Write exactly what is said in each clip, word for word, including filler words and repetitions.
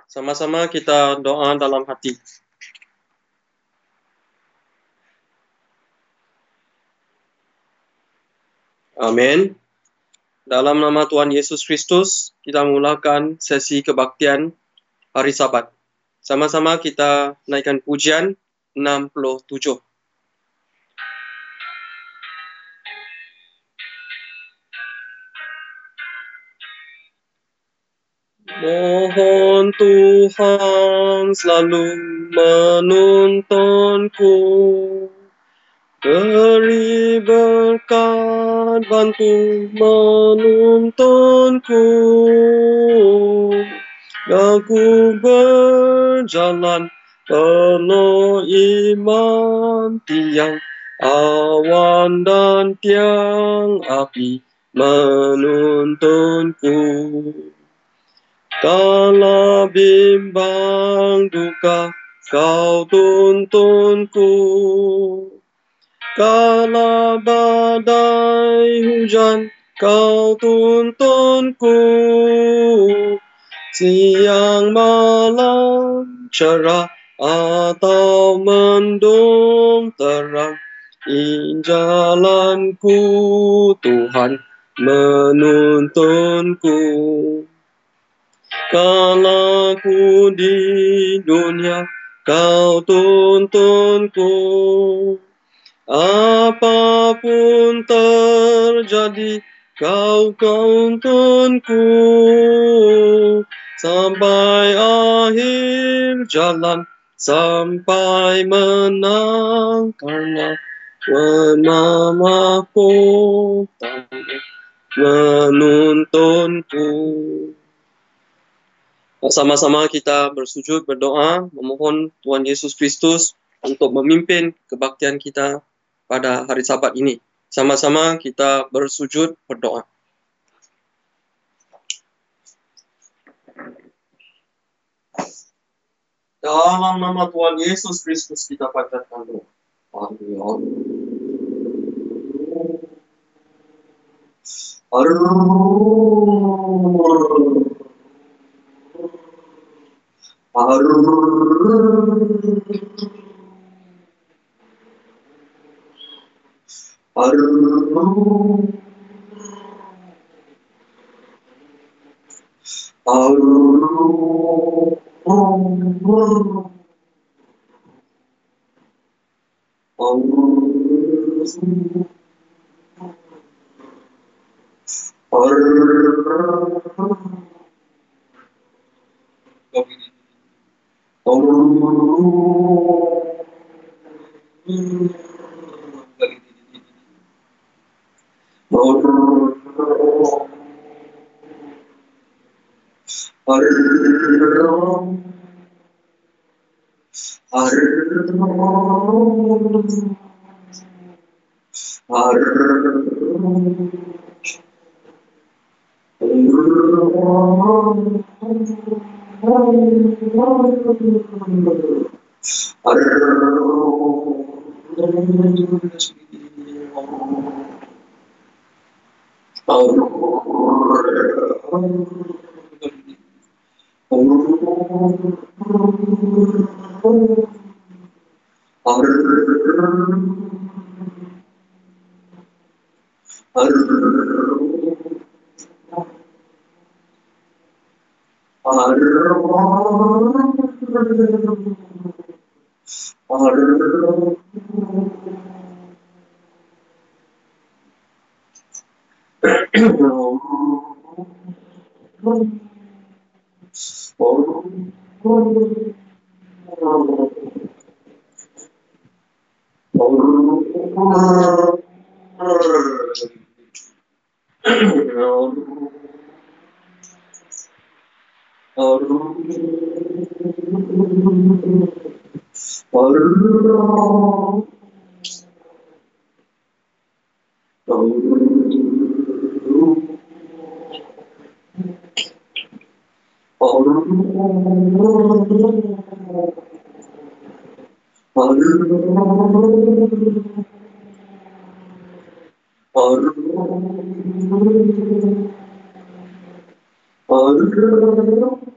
Sama-sama kita doa dalam hati. Amin. Dalam nama Tuhan Yesus Kristus, kita mulakan sesi kebaktian hari Sabat. Sama-sama kita naikkan pujian enam puluh tujuh. Mohon Tuhan selalu menuntunku, beri berkat bantu menuntunku, aku berjalan penuh iman, tiang awan dan tiang api menuntunku. Kala bimbang duka kau tuntunku, kala badai hujan kau tuntunku, siang malam cerah atau mendung terang, in jalanku Tuhan menuntunku. Kala ku di dunia kau tuntunku, apapun terjadi kau tuntunku, sampai akhir jalan, sampai menang, karena namamu menuntunku. Sama-sama kita bersujud, berdoa, memohon Tuhan Yesus Kristus untuk memimpin kebaktian kita pada hari Sabat ini. Sama-sama kita bersujud, berdoa. Dalam nama Tuhan Yesus Kristus kita panjatkan doa. Amin.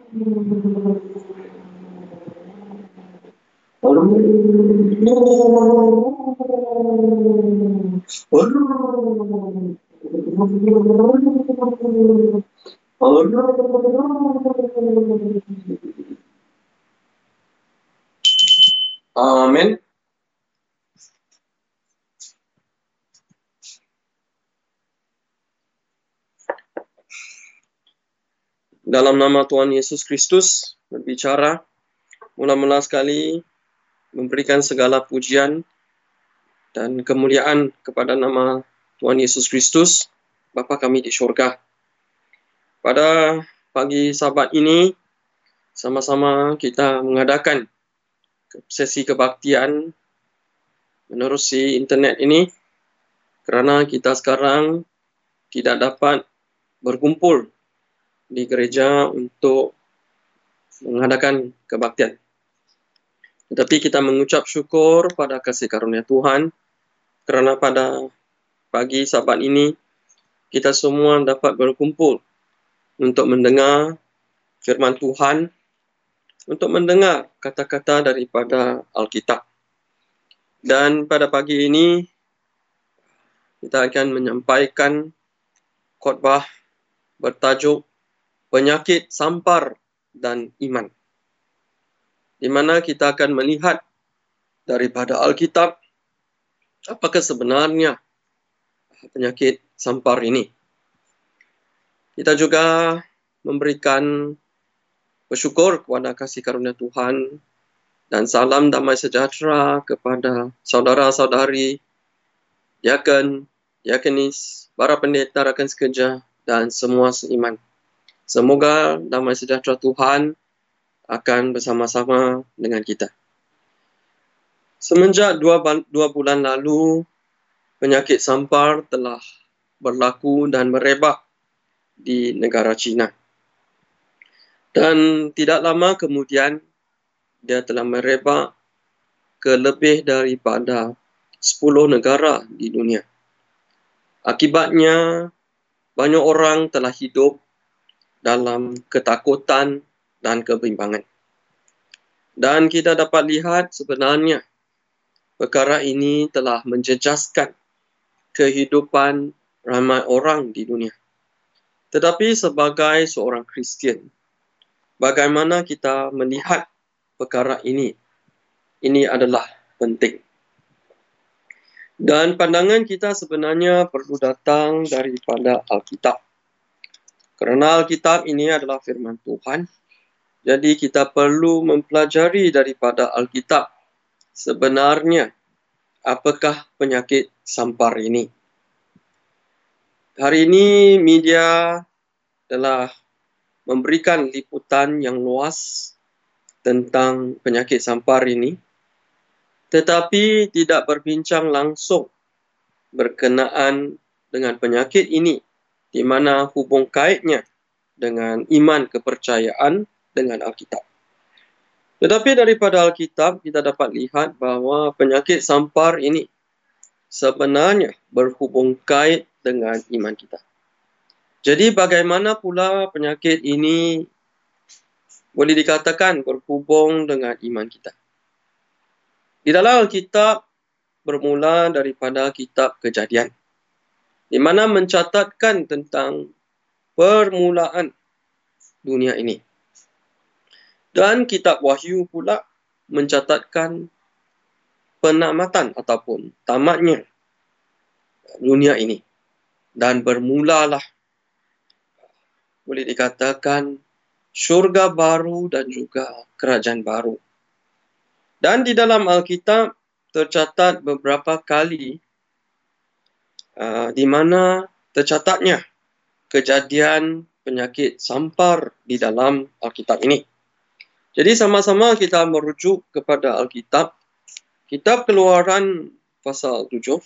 Amin. Dalam nama Tuhan Yesus Kristus berbicara, mula-mula sekali memberikan segala pujian dan kemuliaan kepada nama Tuhan Yesus Kristus, Bapa kami di syurga. Pada pagi Sabat ini, sama-sama kita mengadakan sesi kebaktian menerusi internet ini, kerana kita sekarang tidak dapat berkumpul di gereja untuk mengadakan kebaktian. Tetapi kita mengucap syukur pada kasih karunia Tuhan, kerana pada pagi Sabat ini, kita semua dapat berkumpul untuk mendengar firman Tuhan, untuk mendengar kata-kata daripada Alkitab. Dan pada pagi ini, kita akan menyampaikan khotbah bertajuk Penyakit Sampar dan Iman, di mana kita akan melihat daripada Alkitab apakah sebenarnya penyakit sampar ini. Kita juga memberikan bersyukur kepada kasih karunia Tuhan dan salam damai sejahtera kepada saudara-saudari, diaken, diakenis, para pendeta, rakan sekerja dan semua seiman. Semoga damai sejahtera Tuhan akan bersama-sama dengan kita. Semenjak dua, dua bulan lalu, penyakit sampar telah berlaku dan merebak di negara China. Dan tidak lama kemudian, dia telah merebak ke lebih daripada sepuluh negara di dunia. Akibatnya, banyak orang telah hidup dalam ketakutan dan kebimbangan. Dan kita dapat lihat sebenarnya perkara ini telah menjejaskan kehidupan ramai orang di dunia. Tetapi sebagai seorang Kristian, bagaimana kita melihat perkara ini? Ini adalah penting. Dan pandangan kita sebenarnya perlu datang daripada Alkitab. Kerana Alkitab ini adalah firman Tuhan, jadi kita perlu mempelajari daripada Alkitab sebenarnya apakah penyakit sampar ini. Hari ini media telah memberikan liputan yang luas tentang penyakit sampar ini, tetapi tidak berbincang langsung berkenaan dengan penyakit ini, di mana hubung kaitnya dengan iman kepercayaan dengan Alkitab. Tetapi daripada Alkitab, kita dapat lihat bahawa penyakit sampar ini sebenarnya berhubung kait dengan iman kita. Jadi bagaimana pula penyakit ini boleh dikatakan berhubung dengan iman kita? Di dalam Alkitab bermula daripada kitab Kejadian, di mana mencatatkan tentang permulaan dunia ini. Dan kitab Wahyu pula mencatatkan penamatan ataupun tamatnya dunia ini. Dan bermulalah, boleh dikatakan, syurga baru dan juga kerajaan baru. Dan di dalam Alkitab tercatat beberapa kali Uh, di mana tercatatnya kejadian penyakit sampar di dalam Alkitab ini. Jadi sama-sama kita merujuk kepada Alkitab. Kitab Keluaran pasal tujuh.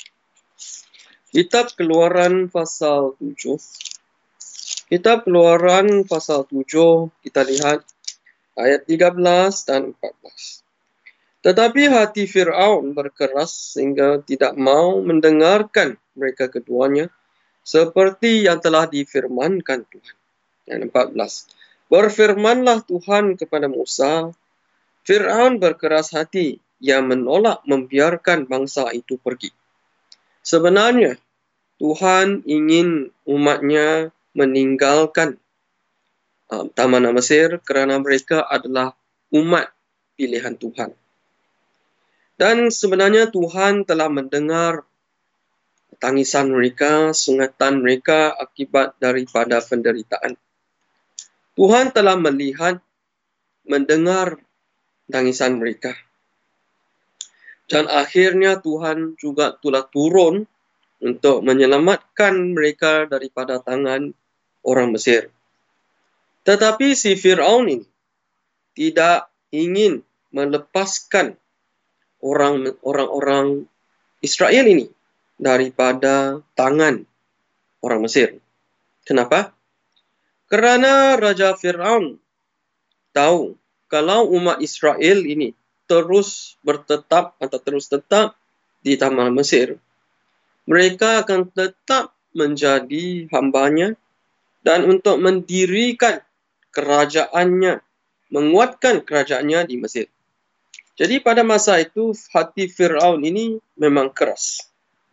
Kitab Keluaran pasal tujuh. Kitab Keluaran pasal tujuh, kita lihat ayat tiga belas dan empat belas. Tetapi hati Fir'aun berkeras sehingga tidak mau mendengarkan mereka keduanya seperti yang telah difirmankan Tuhan. Yang empat belas. Berfirmanlah Tuhan kepada Musa, Fir'aun berkeras hati yang menolak membiarkan bangsa itu pergi. Sebenarnya, Tuhan ingin umatnya meninggalkan uh, Taman Mesir kerana mereka adalah umat pilihan Tuhan. Dan sebenarnya Tuhan telah mendengar tangisan mereka, sungatan mereka akibat daripada penderitaan. Tuhan telah melihat, mendengar tangisan mereka. Dan akhirnya Tuhan juga telah turun untuk menyelamatkan mereka daripada tangan orang Mesir. Tetapi si Fir'aun ini tidak ingin melepaskan orang-orang Israel ini daripada tangan orang Mesir. Kenapa? Kerana Raja Fir'aun tahu kalau umat Israel ini terus bertetap atau terus tetap di Taman Mesir, mereka akan tetap menjadi hambanya dan untuk mendirikan kerajaannya, menguatkan kerajaannya di Mesir. Jadi pada masa itu hati Fir'aun ini memang keras.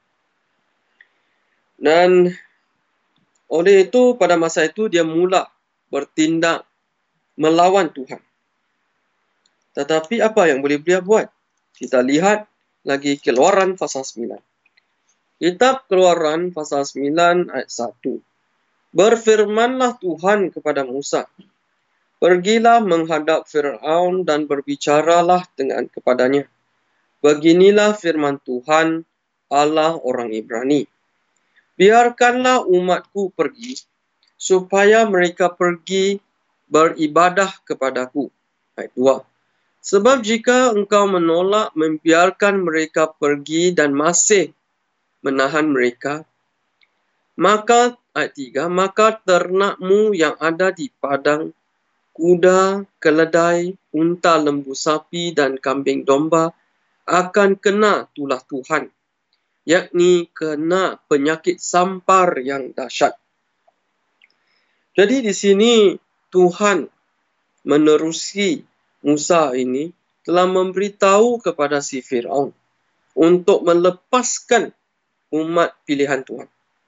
Dan oleh itu pada masa itu dia mula bertindak melawan Tuhan. Tetapi apa yang boleh dia buat? Kita lihat lagi Keluaran pasal sembilan. Kitab Keluaran pasal sembilan ayat satu. Berfirmanlah Tuhan kepada Musa, pergilah menghadap Fir'aun dan berbicaralah dengan kepadanya. Beginilah firman Tuhan, Allah orang Ibrani. Biarkanlah umatku pergi, supaya mereka pergi beribadah kepadaku. Ayat dua. Sebab jika engkau menolak membiarkan mereka pergi dan masih menahan mereka, maka, ayat tiga, maka ternakmu yang ada di padang, kuda, keledai, unta, lembu sapi dan kambing domba akan kena tulah Tuhan, yakni kena penyakit sampar yang dahsyat. Jadi di sini Tuhan menerusi Musa ini telah memberitahu kepada si Fir'aun untuk melepaskan umat pilihan Tuhan.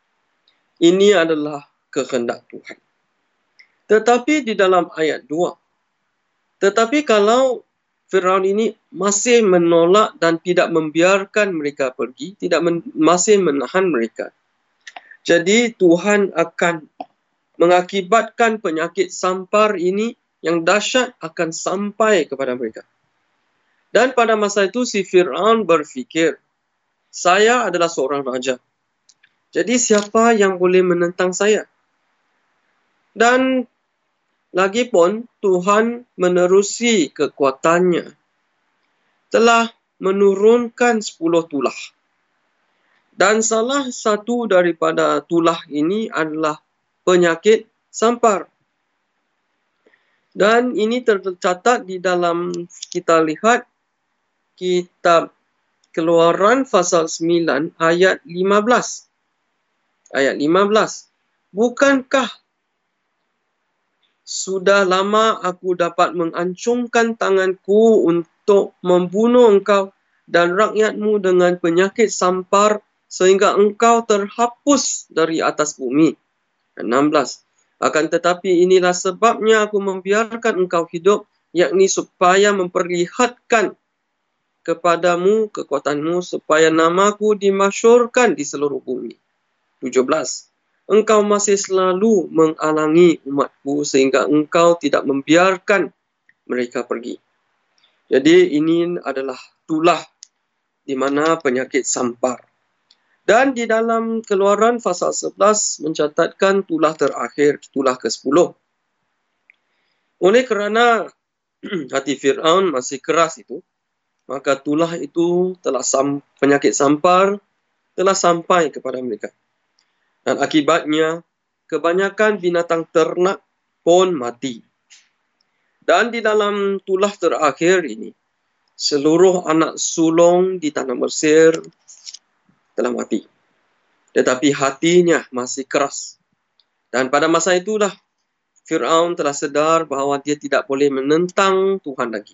Ini adalah kehendak Tuhan. Tetapi di dalam ayat dua, tetapi kalau Fir'aun ini masih menolak dan tidak membiarkan mereka pergi, tidak men- masih menahan mereka, jadi Tuhan akan mengakibatkan penyakit sampar ini yang dahsyat akan sampai kepada mereka. Dan pada masa itu si Fir'aun berfikir, saya adalah seorang raja. Jadi siapa yang boleh menentang saya? Dan lagipun Tuhan menerusi kekuatannya, telah menurunkan sepuluh tulah. Dan salah satu daripada tulah ini adalah penyakit sampar. Dan ini tercatat di dalam, kita lihat kitab Keluaran pasal sembilan ayat lima belas. Ayat lima belas. Bukankah sudah lama aku dapat mengancungkan tanganku untuk membunuh engkau dan rakyatmu dengan penyakit sampar sehingga engkau terhapus dari atas bumi. enam belas. Akan tetapi inilah sebabnya aku membiarkan engkau hidup, yakni supaya memperlihatkan kepadamu kekuatanmu, supaya namaku dimasyhurkan di seluruh bumi. tujuh belas. Engkau masih selalu menghalangi umatku sehingga engkau tidak membiarkan mereka pergi. Jadi ini adalah tulah di mana penyakit sampar. Dan di dalam Keluaran pasal sebelas mencatatkan tulah terakhir, tulah ke sepuluh. Oleh kerana hati Fir'aun masih keras itu, maka tulah itu telah sam, penyakit sampar telah sampai kepada mereka. Dan akibatnya kebanyakan binatang ternak pun mati. Dan di dalam tulah terakhir ini, seluruh anak sulung di tanah Mesir telah mati. Tetapi hatinya masih keras. Dan pada masa itulah Firaun telah sedar bahawa dia tidak boleh menentang Tuhan lagi.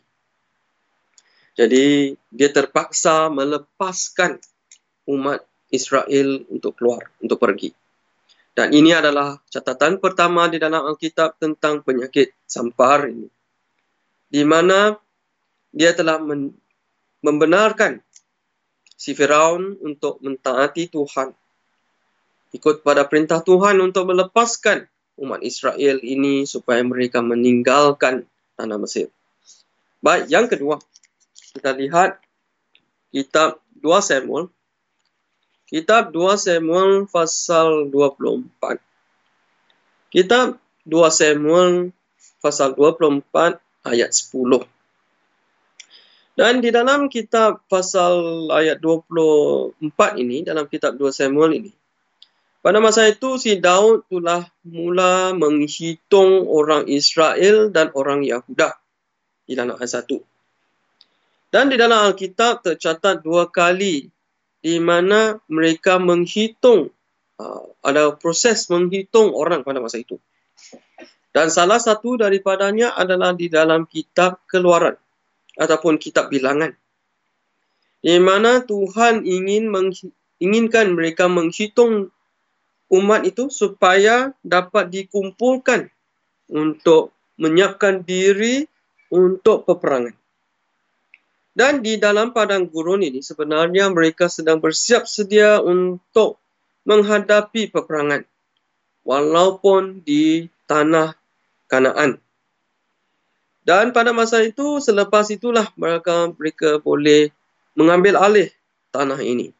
Jadi dia terpaksa melepaskan umat Israel untuk keluar, untuk pergi. Dan ini adalah catatan pertama di dalam Alkitab tentang penyakit sampar ini, di mana dia telah men membenarkan si Firaun untuk mentaati Tuhan, ikut pada perintah Tuhan untuk melepaskan umat Israel ini supaya mereka meninggalkan tanah Mesir. Baik, yang kedua, kita lihat kitab dua Samuel. Kitab dua Samuel pasal dua puluh empat. Kitab dua Samuel pasal dua puluh empat ayat sepuluh. Dan di dalam kitab pasal ayat dua puluh empat ini, dalam kitab dua Samuel ini, pada masa itu si Daud telah mula menghitung orang Israel dan orang Yahuda di dalam ayat satu. Dan di dalam Alkitab tercatat dua kali di mana mereka menghitung, uh, ada proses menghitung orang pada masa itu. Dan salah satu daripadanya adalah di dalam kitab Keluaran ataupun kitab Bilangan, di mana Tuhan ingin inginkan mereka menghitung umat itu supaya dapat dikumpulkan untuk menyiapkan diri untuk peperangan. Dan di dalam padang gurun ini sebenarnya mereka sedang bersiap sedia untuk menghadapi peperangan, walaupun di tanah Kanaan. Dan pada masa itu, selepas itulah mereka, mereka boleh mengambil alih tanah ini.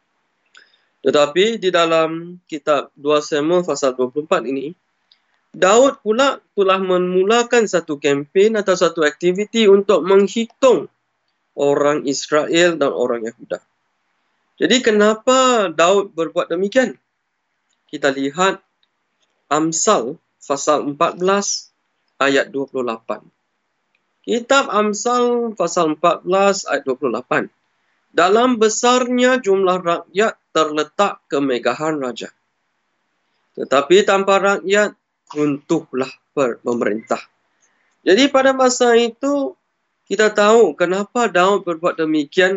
Tetapi di dalam kitab dua Samuel pasal dua puluh empat ini, Daud pula telah memulakan satu kempen atau satu aktiviti untuk menghitung orang Israel dan orang Yahuda. Jadi kenapa Daud berbuat demikian? Kita lihat Amsal pasal empat belas ayat dua puluh lapan. Kitab Amsal pasal empat belas ayat dua puluh lapan. Dalam besarnya jumlah rakyat terletak kemegahan raja, tetapi tanpa rakyat runtuhlah pemerintah. Jadi pada masa itu kita tahu kenapa Daud berbuat demikian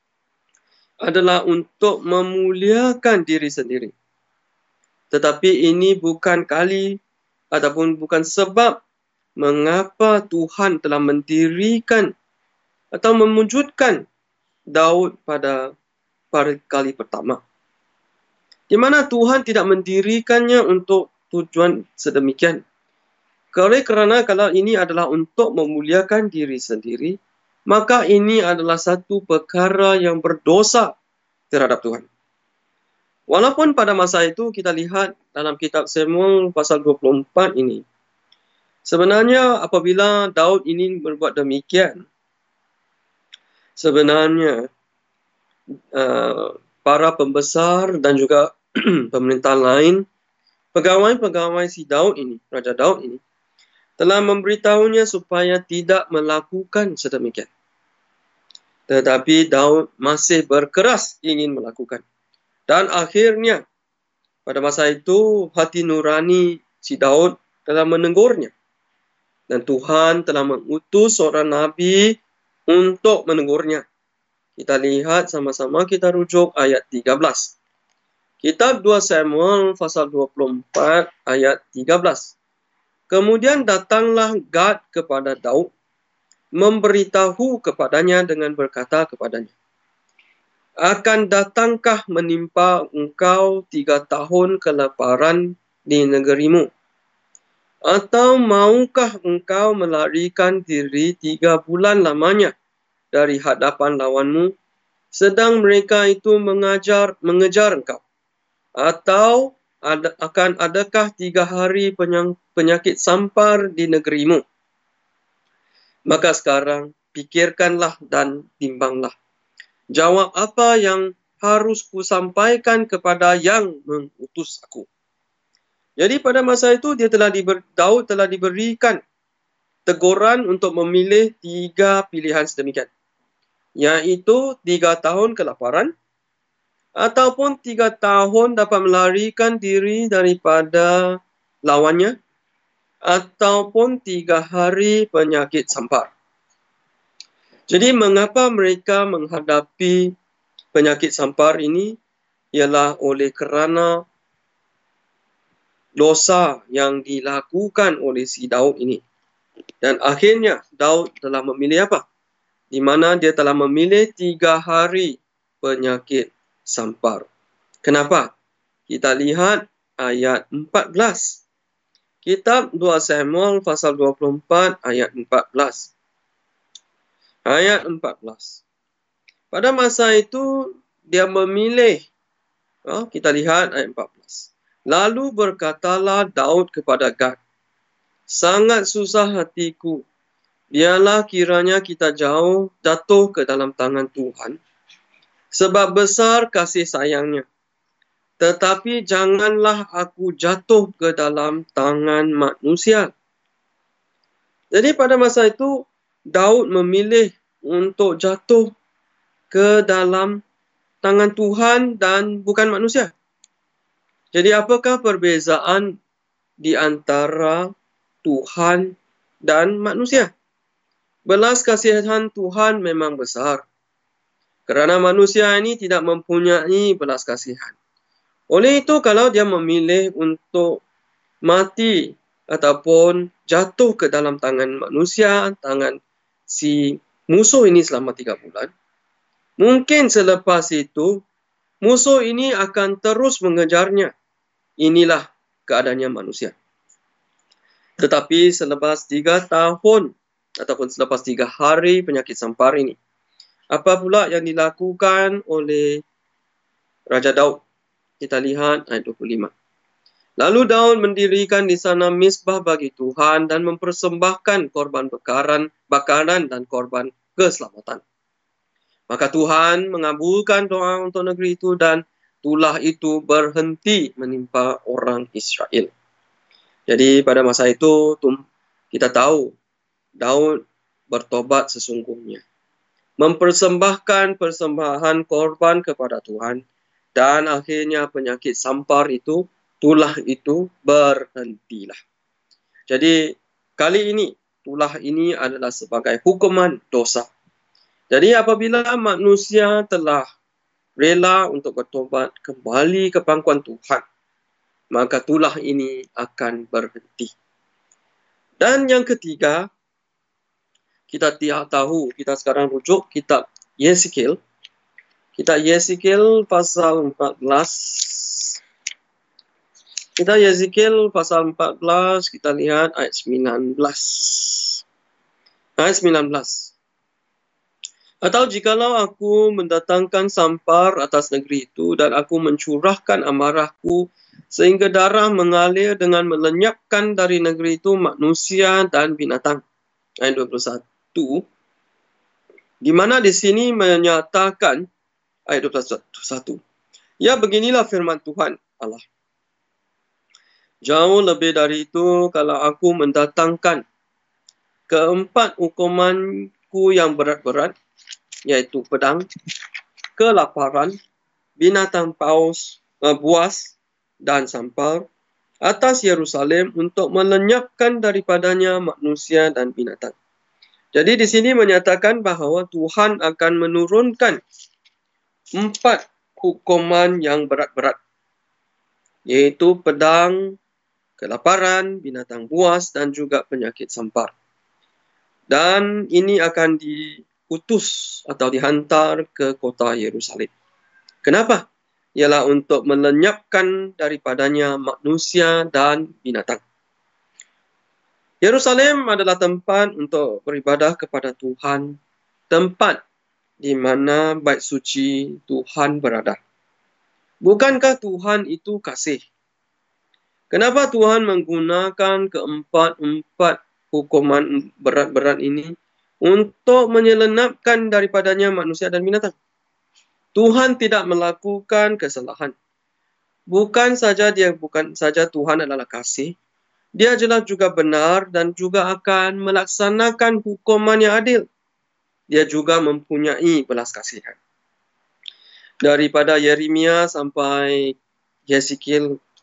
adalah untuk memuliakan diri sendiri. Tetapi ini bukan kali ataupun bukan sebab mengapa Tuhan telah mendirikan atau memunculkan Daud pada pada kali pertama. Di mana Tuhan tidak mendirikannya untuk tujuan sedemikian. Kerana kalau ini adalah untuk memuliakan diri sendiri, maka ini adalah satu perkara yang berdosa terhadap Tuhan. Walaupun pada masa itu kita lihat dalam kitab Samuel pasal dua puluh empat ini, sebenarnya apabila Daud ini berbuat demikian, sebenarnya uh, para pembesar dan juga pemerintah lain, pegawai-pegawai si Daud ini, Raja Daud ini, telah memberitahunya supaya tidak melakukan sedemikian. Tetapi Daud masih berkeras ingin melakukan. Dan akhirnya, pada masa itu, hati nurani si Daud telah menegurnya. Dan Tuhan telah mengutus seorang Nabi untuk menegurnya. Kita lihat sama-sama, kita rujuk ayat tiga belas. Kitab dua Samuel pasal dua puluh empat ayat tiga belas. Kemudian datanglah Gad kepada Daud, memberitahu kepadanya dengan berkata kepadanya, akan datangkah menimpa engkau tiga tahun kelaparan di negerimu? Atau maukah engkau melarikan diri tiga bulan lamanya dari hadapan lawanmu, sedang mereka itu mengajar, mengejar engkau? Atau ada, akan adakah tiga hari penyakit sampar di negerimu? Maka sekarang pikirkanlah dan timbanglah. Jawab apa yang harus kusampaikan kepada yang mengutus aku. Jadi pada masa itu dia telah diber, Daud telah diberikan teguran untuk memilih tiga pilihan sedemikian. Yaitu tiga tahun kelaparan, ataupun tiga tahun dapat melarikan diri daripada lawannya, ataupun tiga hari penyakit sampar. Jadi mengapa mereka menghadapi penyakit sampar ini? Ialah oleh kerana dosa yang dilakukan oleh si Daud ini. Dan akhirnya Daud telah memilih apa? Di mana dia telah memilih tiga hari penyakit sampar. Kenapa? Kita lihat ayat empat belas. Kitab dua Samuel pasal dua puluh empat ayat empat belas. Ayat empat belas. Pada masa itu dia memilih. Oh, kita lihat ayat empat belas. Lalu berkatalah Daud kepada Gad, sangat susah hatiku. Biarlah kiranya kita jauh jatuh ke dalam tangan Tuhan. Sebab besar kasih sayangnya. Tetapi janganlah aku jatuh ke dalam tangan manusia. Jadi pada masa itu, Daud memilih untuk jatuh ke dalam tangan Tuhan dan bukan manusia. Jadi apakah perbezaan di antara Tuhan dan manusia? Belas kasihan Tuhan memang besar. Kerana manusia ini tidak mempunyai belas kasihan. Oleh itu, kalau dia memilih untuk mati ataupun jatuh ke dalam tangan manusia, tangan si musuh ini selama tiga bulan, mungkin selepas itu, musuh ini akan terus mengejarnya. Inilah keadaannya manusia. Tetapi selepas tiga tahun ataupun selepas tiga hari penyakit sampar ini, apa pula yang dilakukan oleh Raja Daud? Kita lihat ayat dua puluh lima. Lalu Daud mendirikan di sana misbah bagi Tuhan dan mempersembahkan korban bakaran, bakaran dan korban keselamatan. Maka Tuhan mengabulkan doa untuk negeri itu dan tulah itu berhenti menimpa orang Israel. Jadi pada masa itu kita tahu Daud bertobat sesungguhnya. Mempersembahkan persembahan korban kepada Tuhan. Dan akhirnya penyakit sampar itu, tulah itu berhentilah. Jadi kali ini, tulah ini adalah sebagai hukuman dosa. Jadi apabila manusia telah rela untuk bertobat kembali ke pangkuan Tuhan, maka tulah ini akan berhenti. Dan yang ketiga, kita tidak tahu, kita sekarang rujuk kitab Yeskiel. Kita Yeskiel pasal empat belas. Kita Yeskiel pasal empat belas, kita lihat ayat sembilan belas. Ayat sembilan belas. Atau jikalau aku mendatangkan sampar atas negeri itu dan aku mencurahkan amarahku sehingga darah mengalir dengan melenyapkan dari negeri itu manusia dan binatang. Ayat dua puluh satu. Di mana di sini menyatakan ayat dua puluh satu. Ya, beginilah firman Tuhan Allah. Jauh lebih dari itu, kalau aku mendatangkan keempat hukumanku yang berat-berat, yaitu pedang, kelaparan, binatang paus, buas, dan sampar, atas Yerusalem untuk melenyapkan daripadanya manusia dan binatang. Jadi di sini menyatakan bahawa Tuhan akan menurunkan empat hukuman yang berat-berat, yaitu pedang, kelaparan, binatang buas dan juga penyakit sampar. Dan ini akan diutus atau dihantar ke kota Yerusalem. Kenapa? Ialah untuk melenyapkan daripadanya manusia dan binatang. Yerusalem adalah tempat untuk beribadah kepada Tuhan, tempat di mana bait suci Tuhan berada. Bukankah Tuhan itu kasih? Kenapa Tuhan menggunakan keempat-empat hukuman berat-berat ini untuk menyelenapkan daripadanya manusia dan binatang? Tuhan tidak melakukan kesalahan. Bukan saja dia bukan saja Tuhan adalah kasih, dia jelas juga benar dan juga akan melaksanakan hukuman yang adil. Dia juga mempunyai belas kasihan. Daripada Yeremia sampai Yeskiel,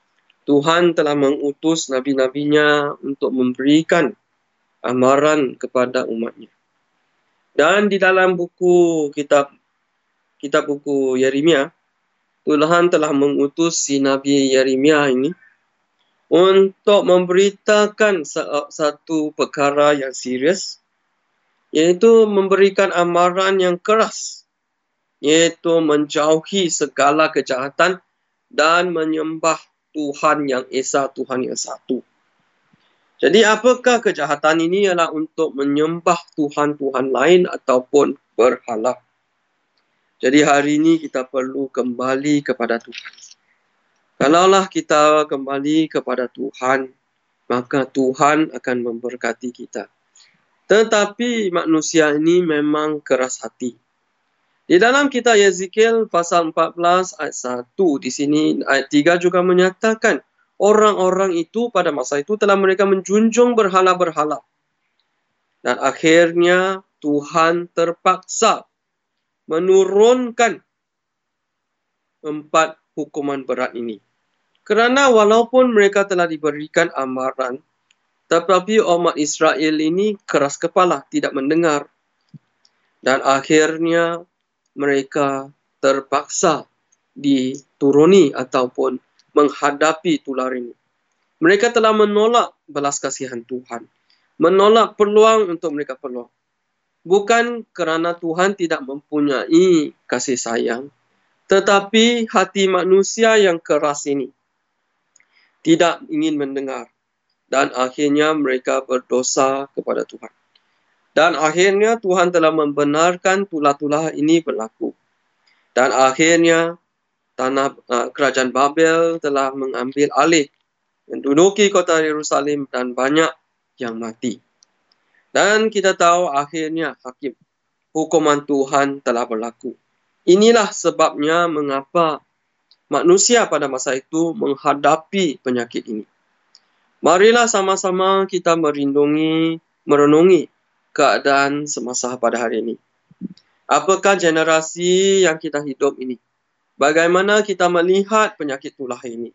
Tuhan telah mengutus nabi-nabinya untuk memberikan amaran kepada umatnya. Dan di dalam buku kitab kitab buku Yeremia, Tuhan telah mengutus si Nabi Yeremia ini untuk memberitakan satu perkara yang serius, iaitu memberikan amaran yang keras, iaitu menjauhi segala kejahatan dan menyembah Tuhan yang Esa, Tuhan yang satu. Jadi apakah kejahatan ini? Ialah untuk menyembah Tuhan-Tuhan lain ataupun berhala. Jadi hari ini kita perlu kembali kepada Tuhan. Kalaulah kita kembali kepada Tuhan, maka Tuhan akan memberkati kita. Tetapi manusia ini memang keras hati. Di dalam kitab Yeskiel pasal empat belas ayat satu, di sini ayat tiga juga menyatakan orang-orang itu pada masa itu telah mereka menjunjung berhala-berhala. Dan akhirnya Tuhan terpaksa menurunkan empat hukuman berat ini. Kerana walaupun mereka telah diberikan amaran, tetapi umat Israel ini keras kepala, tidak mendengar. Dan akhirnya mereka terpaksa dituruni ataupun menghadapi tular ini. Mereka telah menolak belas kasihan Tuhan. Menolak peluang untuk mereka peluang. Bukan kerana Tuhan tidak mempunyai kasih sayang, tetapi hati manusia yang keras ini tidak ingin mendengar. Dan akhirnya mereka berdosa kepada Tuhan. Dan akhirnya Tuhan telah membenarkan tulah-tulah ini berlaku. Dan akhirnya tanah uh, kerajaan Babel telah mengambil alih, menduduki kota Yerusalem dan banyak yang mati. Dan kita tahu akhirnya hakim hukuman Tuhan telah berlaku. Inilah sebabnya mengapa manusia pada masa itu menghadapi penyakit ini. Marilah sama-sama kita merindungi, merenungi keadaan semasa pada hari ini. Apakah generasi yang kita hidup ini? Bagaimana kita melihat penyakit tulah ini?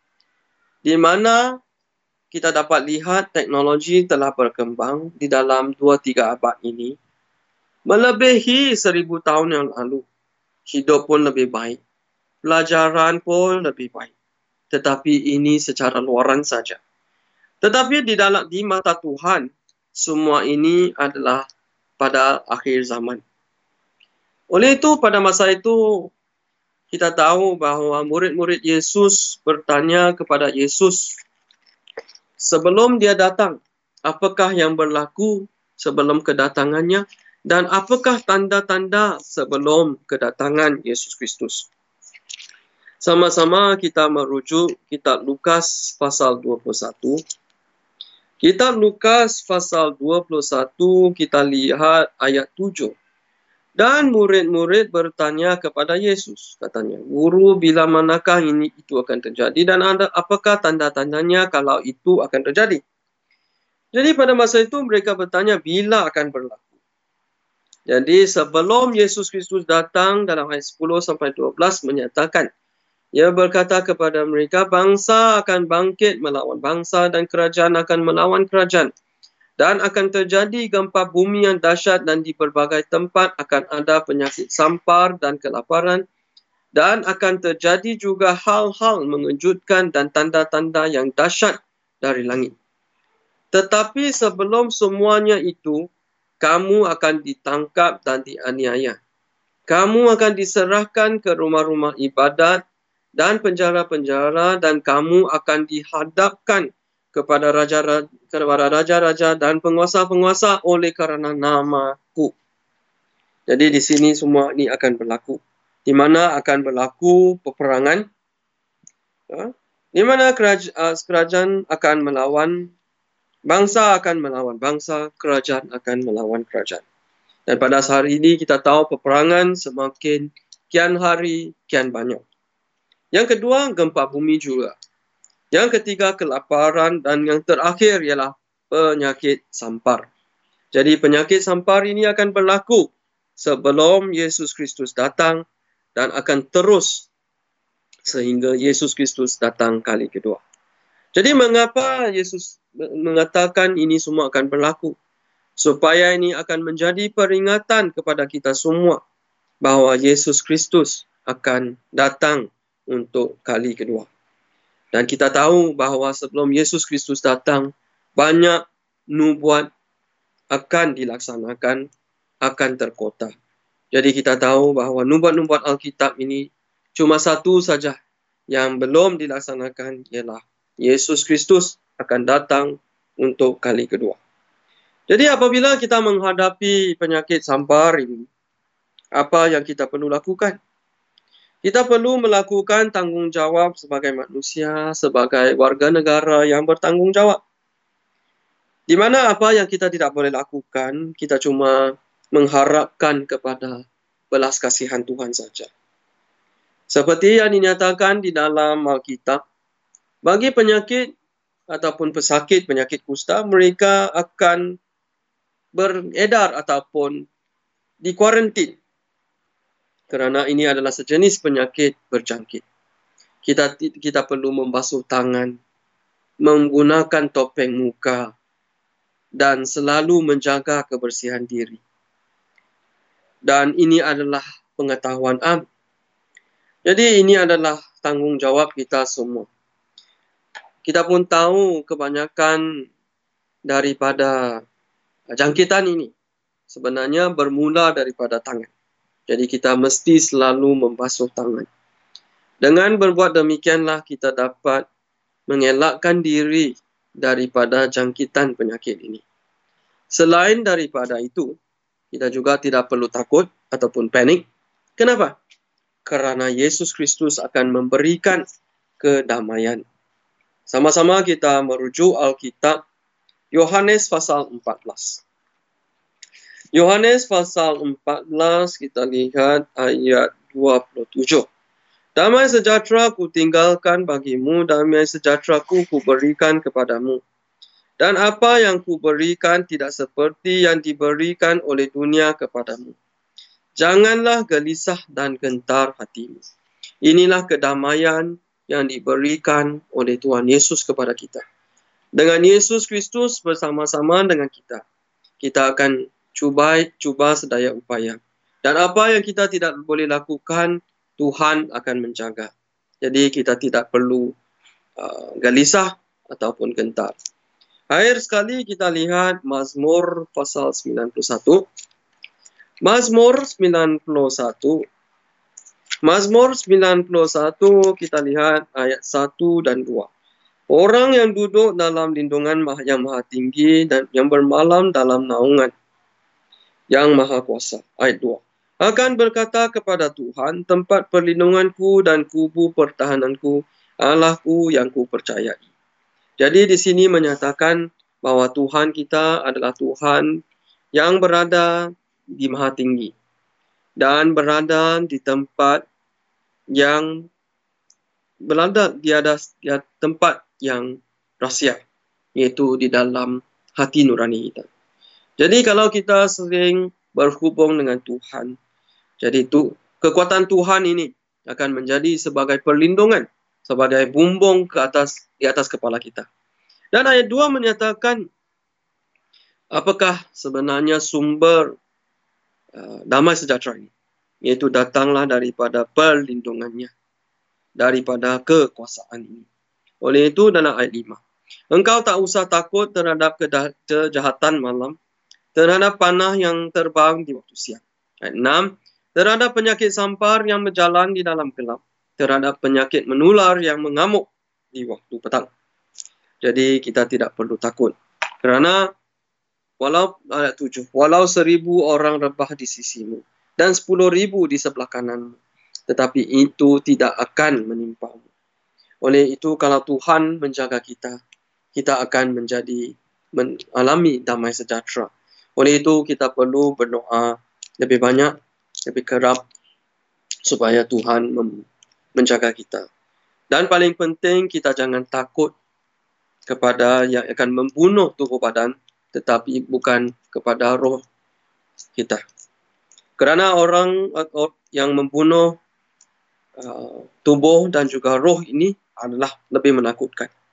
Di mana kita dapat lihat teknologi telah berkembang di dalam dua tiga abad ini. Melebihi seribu tahun yang lalu. Hidup pun lebih baik. Pelajaran pun lebih baik. Tetapi ini secara luaran saja. Tetapi di dalam di mata Tuhan, semua ini adalah pada akhir zaman. Oleh itu, pada masa itu, kita tahu bahawa murid-murid Yesus bertanya kepada Yesus sebelum dia datang, apakah yang berlaku sebelum kedatangannya dan apakah tanda-tanda sebelum kedatangan Yesus Kristus. Sama-sama kita merujuk kitab Lukas pasal dua puluh satu. Kitab Lukas pasal dua puluh satu, kita lihat ayat tujuh. Dan murid-murid bertanya kepada Yesus, katanya, Guru, bila manakah ini itu akan terjadi dan ada apakah tanda-tandanya kalau itu akan terjadi? Jadi pada masa itu mereka bertanya bila akan berlaku. Jadi sebelum Yesus Kristus datang, dalam ayat sepuluh sampai dua belas menyatakan, ia berkata kepada mereka, bangsa akan bangkit melawan bangsa dan kerajaan akan melawan kerajaan. Dan akan terjadi gempa bumi yang dahsyat dan di berbagai tempat akan ada penyakit sampar dan kelaparan. Dan akan terjadi juga hal-hal mengejutkan dan tanda-tanda yang dahsyat dari langit. Tetapi sebelum semuanya itu, kamu akan ditangkap dan dianiaya. Kamu akan diserahkan ke rumah-rumah ibadat dan penjara-penjara dan kamu akan dihadapkan kepada raja-raja, kepada raja-raja dan penguasa-penguasa oleh kerana namaku. Jadi di sini semua ini akan berlaku. Di mana akan berlaku peperangan. Di mana kerajaan akan melawan, bangsa akan melawan bangsa, kerajaan akan melawan kerajaan. Dan pada hari ini kita tahu peperangan semakin kian hari, kian banyak. Yang kedua, gempa bumi juga. Yang ketiga, kelaparan. Dan yang terakhir ialah penyakit sampar. Jadi penyakit sampar ini akan berlaku sebelum Yesus Kristus datang dan akan terus sehingga Yesus Kristus datang kali kedua. Jadi mengapa Yesus mengatakan ini semua akan berlaku? Supaya ini akan menjadi peringatan kepada kita semua bahawa Yesus Kristus akan datang untuk kali kedua. Dan kita tahu bahawa sebelum Yesus Kristus datang, banyak nubuat akan dilaksanakan, akan terkota. Jadi kita tahu bahawa nubuat-nubuat Alkitab ini cuma satu saja yang belum dilaksanakan, ialah Yesus Kristus akan datang untuk kali kedua. Jadi apabila kita menghadapi penyakit sampar ini, apa yang kita perlu lakukan? Kita perlu melakukan tanggungjawab sebagai manusia, sebagai warga negara yang bertanggungjawab. Di mana apa yang kita tidak boleh lakukan, kita cuma mengharapkan kepada belas kasihan Tuhan saja. Seperti yang dinyatakan di dalam Alkitab, bagi penyakit ataupun pesakit penyakit kusta, mereka akan beredar ataupun dikuarantin. Kerana ini adalah sejenis penyakit berjangkit. Kita kita perlu membasuh tangan, menggunakan topeng muka, dan selalu menjaga kebersihan diri. Dan ini adalah pengetahuan am. Jadi ini adalah tanggungjawab kita semua. Kita pun tahu kebanyakan daripada jangkitan ini sebenarnya bermula daripada tangan. Jadi kita mesti selalu membasuh tangan. Dengan berbuat demikianlah kita dapat mengelakkan diri daripada jangkitan penyakit ini. Selain daripada itu, kita juga tidak perlu takut ataupun panik. Kenapa? Kerana Yesus Kristus akan memberikan kedamaian. Sama-sama kita merujuk Alkitab Yohanes pasal empat belas. Yohanes pasal empat belas, kita lihat ayat dua puluh tujuh. Damai sejahtera ku tinggalkan bagimu, damai sejahtera ku ku berikan kepadamu. Dan apa yang ku berikan tidak seperti yang diberikan oleh dunia kepadamu. Janganlah gelisah dan gentar hatimu. Inilah kedamaian yang diberikan oleh Tuhan Yesus kepada kita. Dengan Yesus Kristus bersama-sama dengan kita, kita akan cuba cuba sedaya upaya. Dan apa yang kita tidak boleh lakukan, Tuhan akan menjaga. Jadi kita tidak perlu uh, gelisah ataupun gentar. Akhir sekali kita lihat Mazmur pasal sembilan puluh satu. Mazmur sembilan puluh satu. Mazmur sembilan puluh satu, kita lihat ayat satu dan dua. Orang yang duduk dalam lindungan yang maha tinggi dan yang bermalam dalam naungan yang maha kuasa. Ayat dua. Akan berkata kepada Tuhan, tempat perlindunganku dan kubu pertahananku, Allahku yang ku percayai. Jadi di sini menyatakan bahawa Tuhan kita adalah Tuhan yang berada di maha tinggi dan berada di tempat yang berada di atas di tempat yang rahsia, iaitu di dalam hati nurani kita. Jadi kalau kita sering berhubung dengan Tuhan, jadi itu kekuatan Tuhan ini akan menjadi sebagai perlindungan, sebagai bumbung ke atas di atas kepala kita. Dan ayat dua menyatakan apakah sebenarnya sumber uh, damai sejahtera ini, iaitu datanglah daripada perlindungannya, daripada kekuasaan ini. Oleh itu dalam ayat lima, engkau tak usah takut terhadap kejahatan malam, terhadap panah yang terbang di waktu siang. Ayat enam, terhadap penyakit sampar yang berjalan di dalam gelap, terhadap penyakit menular yang mengamuk di waktu petang. Jadi kita tidak perlu takut. Kerana walau ayat tujuh, walau seribu orang rebah di sisimu dan sepuluh ribu di sebelah kananmu, tetapi itu tidak akan menimpamu. Oleh itu kalau Tuhan menjaga kita, kita akan menjadi mengalami damai sejahtera. Oleh itu kita perlu berdoa lebih banyak, lebih kerap supaya Tuhan menjaga kita. Dan paling penting kita jangan takut kepada yang akan membunuh tubuh badan, tetapi bukan kepada roh kita. Kerana orang yang membunuh uh, tubuh dan juga roh ini adalah lebih menakutkan.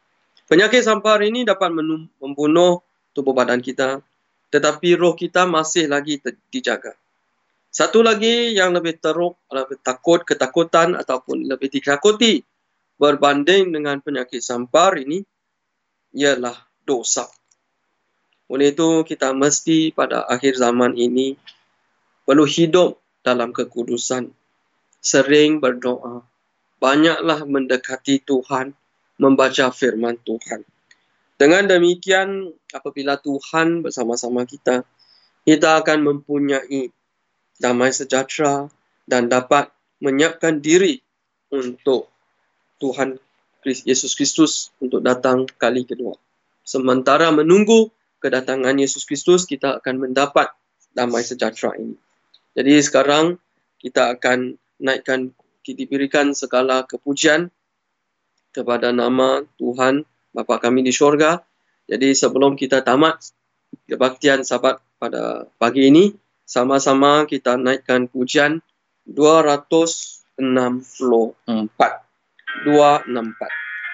Penyakit sampar ini dapat membunuh tubuh badan kita, tetapi roh kita masih lagi dijaga. Satu lagi yang lebih teruk, lebih takut, ketakutan ataupun lebih ditakuti berbanding dengan penyakit sampar ini ialah dosa. Oleh itu kita mesti pada akhir zaman ini perlu hidup dalam kekudusan, sering berdoa, banyaklah mendekati Tuhan, membaca firman Tuhan. Dengan demikian, apabila Tuhan bersama-sama kita, kita akan mempunyai damai sejahtera dan dapat menyiapkan diri untuk Tuhan Yesus Kristus untuk datang kali kedua. Sementara menunggu kedatangan Yesus Kristus, kita akan mendapat damai sejahtera ini. Jadi sekarang kita akan naikkan, diberikan segala kepujian kepada nama Tuhan Bapa kami di syurga. Jadi sebelum kita tamat kebaktian Sabat pada pagi ini, sama-sama kita naikkan pujian dua ratus enam puluh empat. dua ratus enam puluh empat.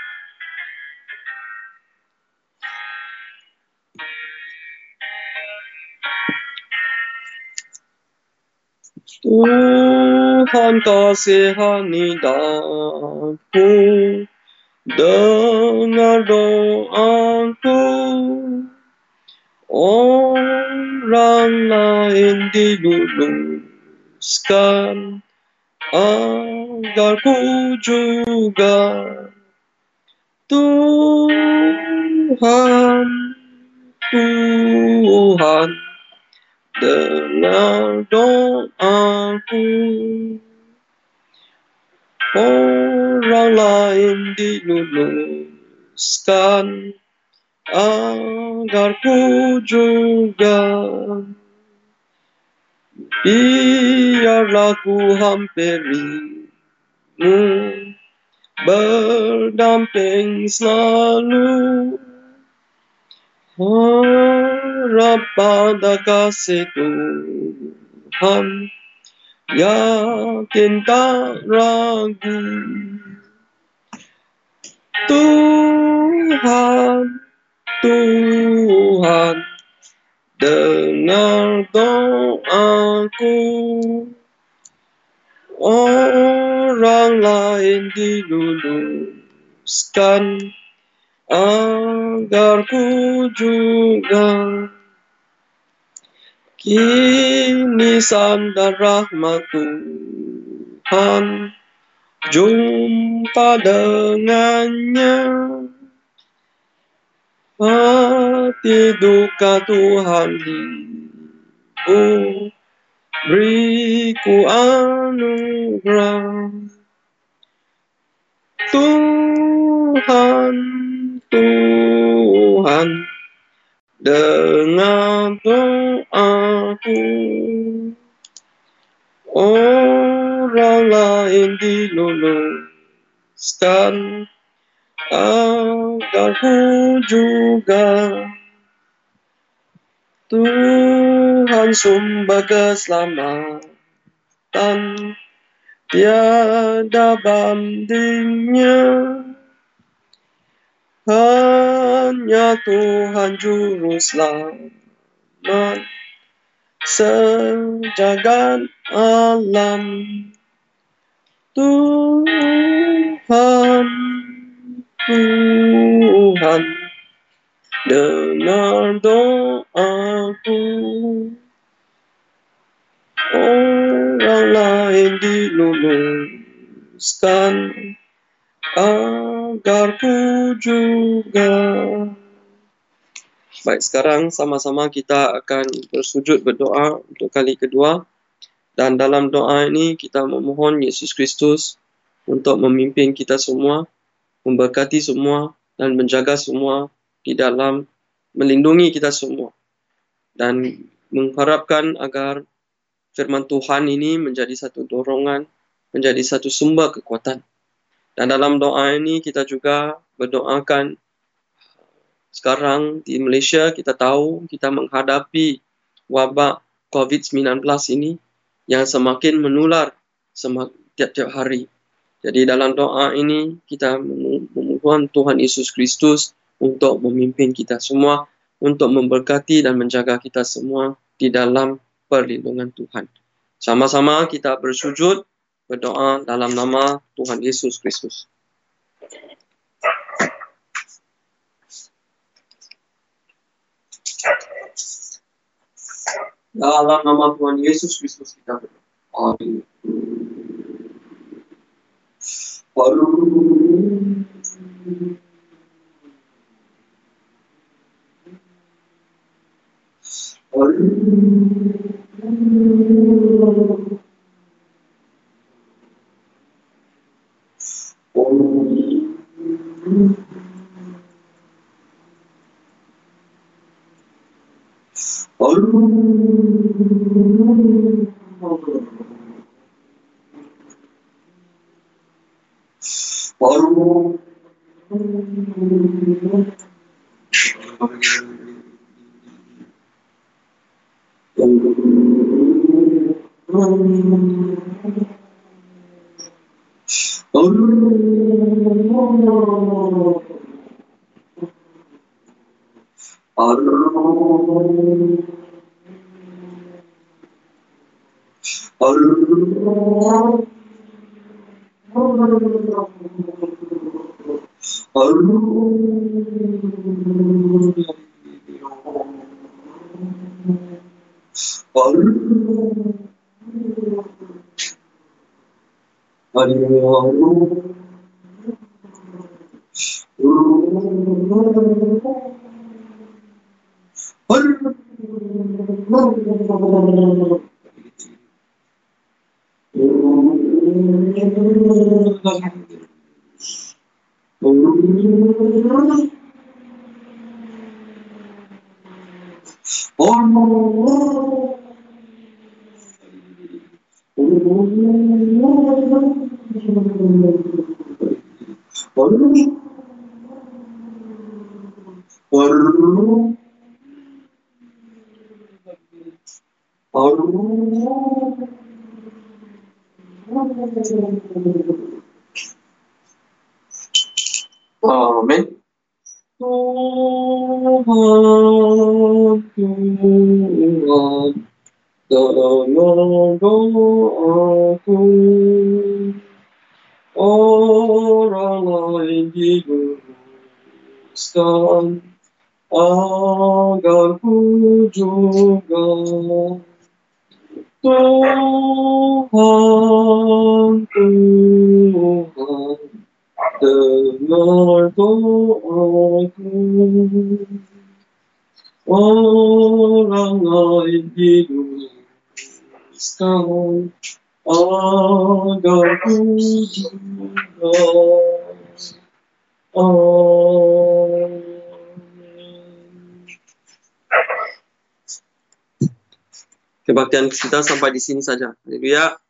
Tuhan kasihani daku, dengar doaku. Orang lain diluluskan, agar ku juga. Tuhan, Tuhan, dengar doaku. Orang lain diluluskan, agar ku juga. Biarlah ku hampirimu, berdamping selalu. Harap pada kasih Tuhan, yakin tak ragu. Tuhan, Tuhan, dengar doaku. Orang lain diluluskan, agar ku juga. Kini sandar rahmat Tuhan, jumpa dengannya. Hati duka Tuhan hibur, beriku anugerah. Tuhan, Tuhan, dengar doaku. Orang lain diluluskan, agar ku juga. Tuhan sumber keselamatan, tiada bandingnya. Hanya Tuhan juru selamat sejagat alam. Tuhan, Tuhan, dengar doaku. Orang lain diluluskan, agar ku juga. Baik, sekarang sama-sama kita akan bersujud berdoa untuk kali kedua. Dan dalam doa ini kita memohon Yesus Kristus untuk memimpin kita semua, memberkati semua dan menjaga semua di dalam melindungi kita semua. Dan mengharapkan agar firman Tuhan ini menjadi satu dorongan, menjadi satu sumber kekuatan. Dan dalam doa ini kita juga berdoakan sekarang di Malaysia kita tahu kita menghadapi wabak covid sembilan belas ini yang semakin menular tiap-tiap hari. Jadi dalam doa ini kita memohon Tuhan Yesus Kristus untuk memimpin kita semua, untuk memberkati dan menjaga kita semua di dalam perlindungan Tuhan. Sama-sama kita bersujud, berdoa dalam nama Tuhan Yesus Kristus. Dalam nama Tuhan Yesus Kristus kita berdoa. Amin. Amin. Tuhan, Tuhan, dengar doaku. Orang lain diduruskan, agar ku juga. Tuhan, Tuhan, dengar doaku. Orang lain diduruskan, agar ku juga. Amin. Kebaktian kita sampai di sini saja. Haleluya.